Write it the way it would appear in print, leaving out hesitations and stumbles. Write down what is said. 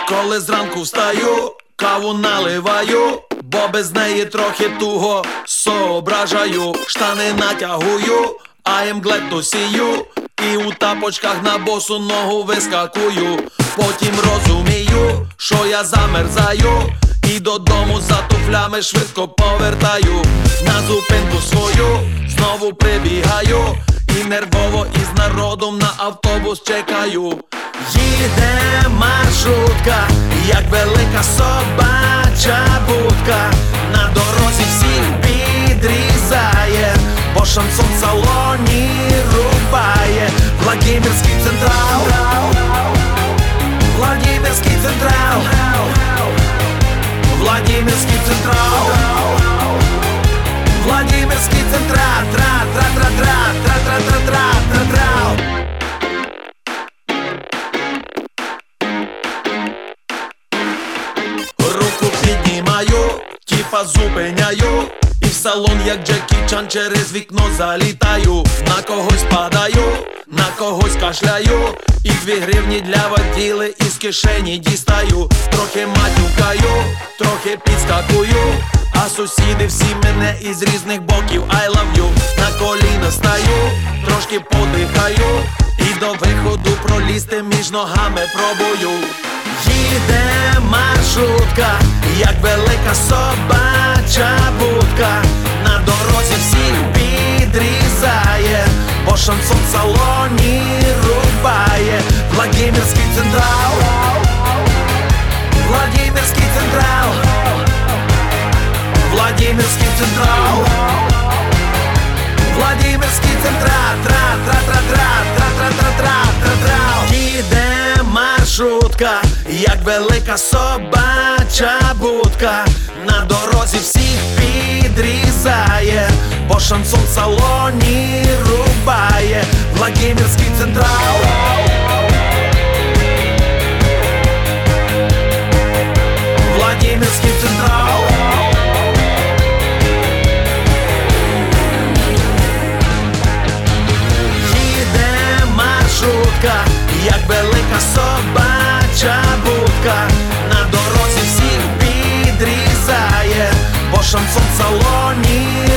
Коли зранку встаю, каву наливаю, бо без неї трохи туго соображаю. Штани натягую, I am glad to see you, і у тапочках на босу ногу вискакую. Потім розумію, що я замерзаю, і додому за туфлями швидко повертаю. На зупинку свою знову прибігаю, і нервово із народом на автобус чекаю. Їде маршрутка, як велика собача будка. На дорозі всіх підрізає, бо шансон в салоні рубає. Владимирський централ, Владимирський централ, Владимирський централ, Владимирський централ, тра-тра-тра-тра-тра-тра-тра-тра-тра. Руку піднімаю, тіпа зупиняю, і в салон, як Джекі Чан, через вікно залітаю. На когось падаю, на когось кашляю, і 2 гривні для воділи із кишені дістаю. Трохи матюкаю, трохи підскакую, а сусіди всі мене із різних боків I love you. На коліна стаю, трошки подихаю, і до виходу пролізти між ногами пробую. Їде маршрутка, як велика собача будка. На дорозі всіх підрізає, бо шансон в салоні рубає. Владимирський централ, Владимирський централ, Владимирський централ, Владимирський централ, тра-тра-тра-тра-тра-тра-тра-тра. Їде маршрутка, як велика собача будка. На дорозі всіх підрізає, бо шансон в салоні рубає. Владимирський централ, Владимирський централ. Їде маршрутка, як велика собача будка. На дорозі всіх підрізає, бо шансон в салоні